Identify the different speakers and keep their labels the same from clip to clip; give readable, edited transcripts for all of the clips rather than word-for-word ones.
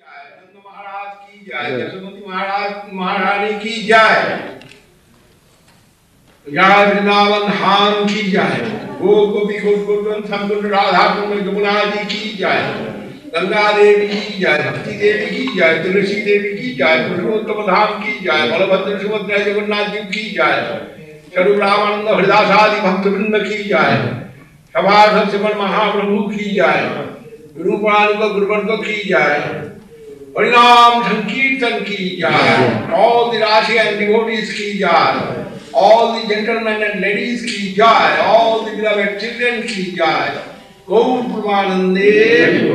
Speaker 1: नंद महाराज की जय, यशोमती महारानी की जय, जय वृंदावन धाम की जय, गोप गोपी गोकुल संकुल राधा कुंड यमुना जी की जय, गंगा देवी की जय, भक्ति देवी की जय, तुलसी देवी की जय, पुरुषोत्तम धाम की जय, बलभद्र सुभद्रा जगन्नाथ जी की जय, स्वरूपानंद हरिदासादि भक्तवृंद की जय, सभासद श्रवण महाप्रभु की जय, गुरुपाल गुरुवर्ग की जय, हरिनाम संकीर्तन की जय, all the Rashi and devotees की जय, all the gentlemen and ladies की जय, all the beloved children की जय, गौर पूर्वानंदे।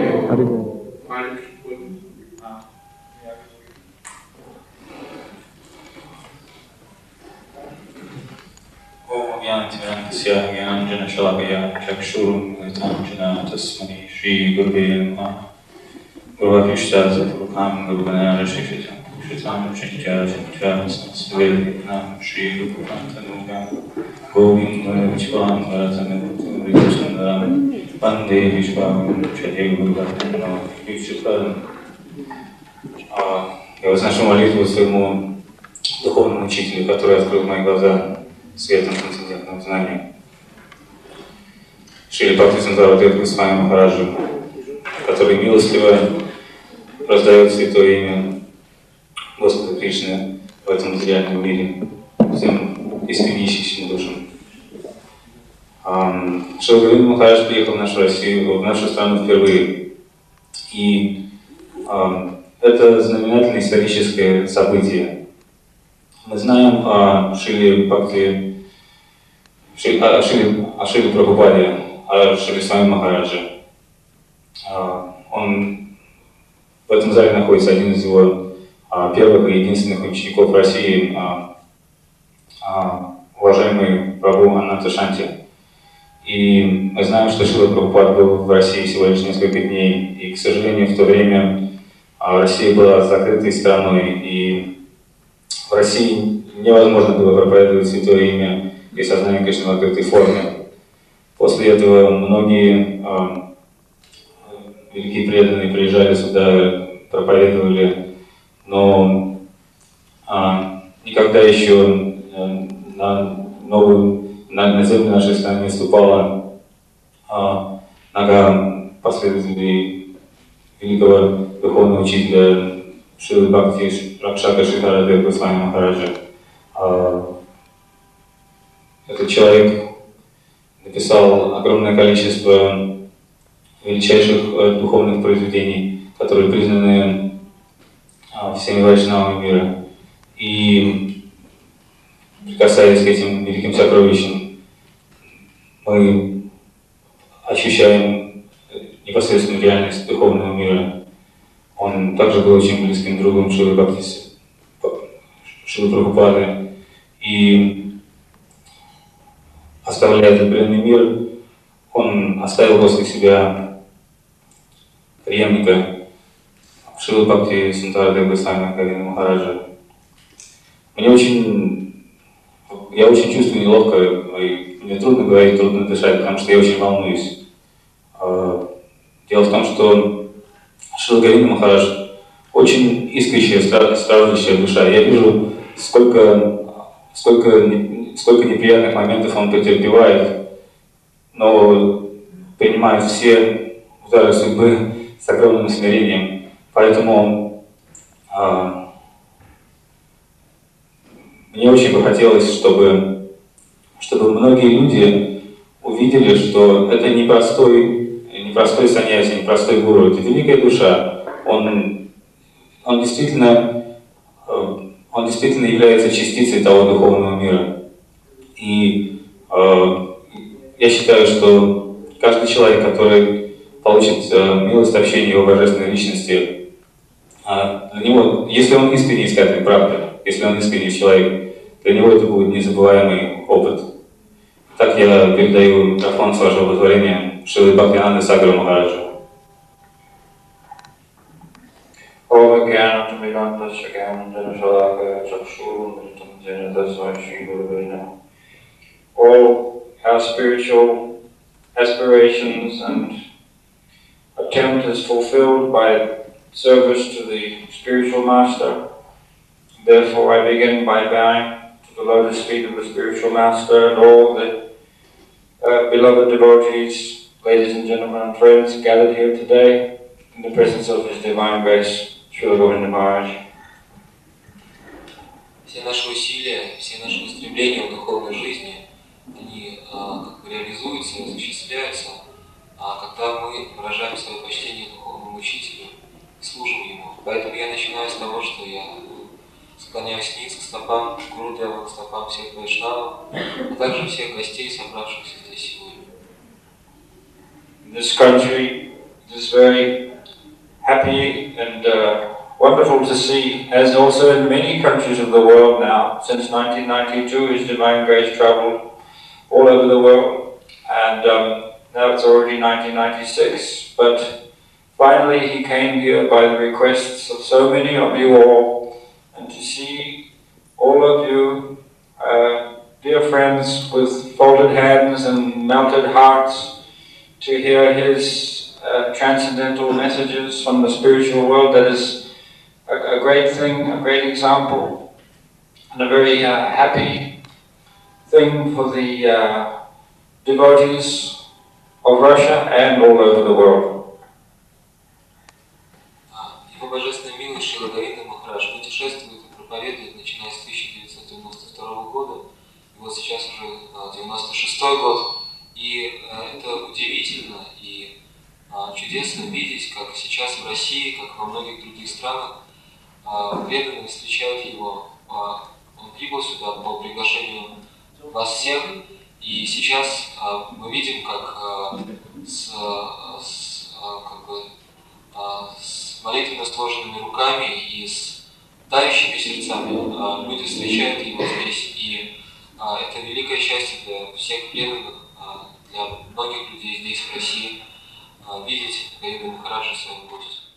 Speaker 2: ओम ज्ञानतिमिरान्धस्य ज्ञानाञ्जनशलाकया चक्षुरुन्मिलितं तस्मै श्रीगुरुवे नमः। गुरुवाक्यष्टादशपुरुषां गुरुगणारशिषितं शिष्याशङ्ख्यासंस्वेदिनां श्रीगुरुकान्तनुगां गोविन्दविश्वां वरदनमुद्रितसुन्दरं वन्दे विश्वामित्रं गुरुवर्धनं. Я возношу молитву своему духовному учителю, который открыл мои глаза светом трансцендентного знания. Шри Бхактисиddhanta Госвами Махараджу, который милостиво раздает святое имя Господа Кришны в этом материальном мире всем искреннейшим душам. Шри Говинда Махарадж приехал в нашу Россию, в нашу страну впервые. И это знаменательное историческое событие. Мы знаем о Шриле Прабхупаде, о Шри Свами Махараджи. В этом зале находится один из его первых и единственных учеников в России, уважаемый Прабху Ананта Шанти. И мы знаем, что Шрила Прабхупад был в России всего лишь несколько дней, и, к сожалению, в то время Россия была закрытой страной, и в России невозможно было проповедовать святое имя и сознание Кришны в открытой форме. После этого многие великие преданные приезжали сюда, проповедовали, но никогда еще на земле нашей страны не ступала нога последователей великого духовного учителя Шрилы Бхакти Ракшака Шридхара Госвами Махараджа. Этот человек написал огромное количество величайших духовных произведений, которые признаны всеми вайшнавами мира. И прикасаясь к этим великим сокровищам, мы ощущаем непосредственную реальность духовного мира. Он также был очень близким другом Шрилы Прабхупады. И оставляя этот бренный мир, он оставил после себя преемника Шрилы Бхактисиddhanta Госвами Махараджа. Я очень чувствую неловко, и мне трудно говорить, трудно дышать, потому что я очень волнуюсь. Дело в том, что Шрила Говинда Махарадж очень искрящая, страждущая душа. Я вижу, сколько неприятных моментов он претерпевает, но принимает все удары судьбы с огромным смирением. Поэтому мне очень бы хотелось, чтобы многие люди увидели, что это непростой саньяси, непростой гуру, это великая душа. Он действительно является частицей того духовного мира. И я считаю, что каждый человек, который получит милость общения его божественной личности, для него, если он искренне искатель правды, если он искренний человек, для него это будет незабываемый опыт. Так я передаю микрофон с вашего позволения Шриле Бхактивинода Сагару Махараджу.
Speaker 3: Om Jnanatimirandasya Jnananjana-shalakaya Chakshurunmilitam Jena Tasmai Shri Gurave Namah. All our spiritual aspirations and attempt is fulfilled by service to the spiritual master. Therefore, I begin by bowing to the lotus feet of the spiritual master and all the beloved devotees, ladies and gentlemen and friends gathered here today in the presence of His Divine Grace, Srila Govinda Maharaj.
Speaker 4: Все наши усилия, все наши устремления в духовной жизни, они как бы реализуются, осуществляются, когда мы выражаем свое почтение духовному учителю и служим ему. Поэтому я начинаю с того, что я склоняюсь низ к стопам Гурудева, к стопам всех вайшнавов, а также всех гостей, собравшихся здесь сегодня.
Speaker 3: In this country, it is very happy and wonderful to see, as also in many countries of the world now. Since 1992, His Divine Grace traveled all over the world, and now it's already 1996. But finally, He came here by the requests of so many of you all, and to see all of you, dear friends, with folded hands and melted hearts, to hear His transcendental messages from the spiritual world, that is a great thing, a great example, and a very happy thing for the devotees of Russia and all over the world.
Speaker 4: Его божественная милость Шрила Говинда Махарадж путешествует и проповедует, начиная с 1992 года, и вот сейчас уже 96-й год, и это удивительно и чудесно видеть, как сейчас в России, как во многих других странах, преданные встречают его. Он прибыл сюда по приглашению вас всех, и сейчас мы видим, как с молитвенно сложенными руками и с тающими сердцами люди встречают его здесь, и это великое счастье для всех преданных, для многих людей здесь, в России, видеть Говинду Махараджа в своем пути.